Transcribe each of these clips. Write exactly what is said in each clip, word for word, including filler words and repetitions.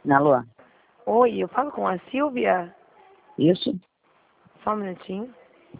Alô? Oi, eu falo com a Silvia? Isso? Só um minutinho.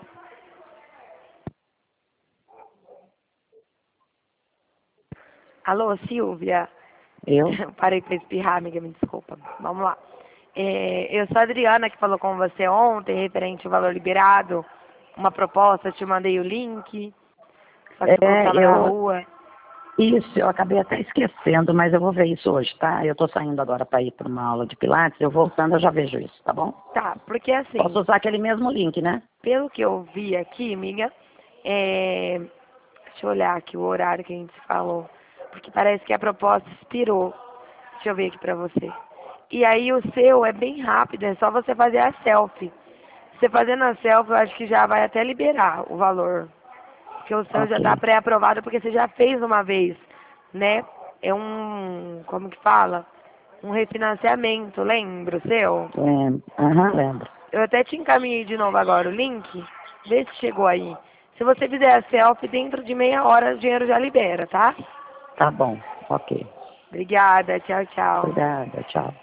Alô, Silvia? Eu? Parei pra espirrar, amiga, me desculpa. Vamos lá. É, eu sou a Adriana, que falou com você ontem, referente ao valor liberado. Uma proposta, te mandei o link. Só que você falou que É, tava na eu... rua. Isso, eu acabei até esquecendo, mas eu vou ver isso hoje, tá? Eu tô saindo agora para ir para uma aula de pilates, eu voltando eu já vejo isso, tá bom? Tá, porque assim, Posso usar aquele mesmo link, né? pelo que eu vi aqui, amiga, é... deixa eu olhar aqui o horário que a gente falou. Porque parece que a proposta expirou. Deixa eu ver aqui pra você. E aí o seu é bem rápido, é só você fazer a selfie. Você fazendo a selfie, eu acho que já vai até liberar o valor. Porque o seu já está Ok. pré-aprovado porque você já fez uma vez, né? É um, como que fala? Um refinanciamento, lembra o seu? É, aham, lembro. Eu até te encaminhei de novo agora o link. Vê se chegou aí. Se você fizer a selfie, dentro de meia hora o dinheiro já libera, tá? Tá bom, ok. Obrigada, tchau, tchau. Obrigada, tchau.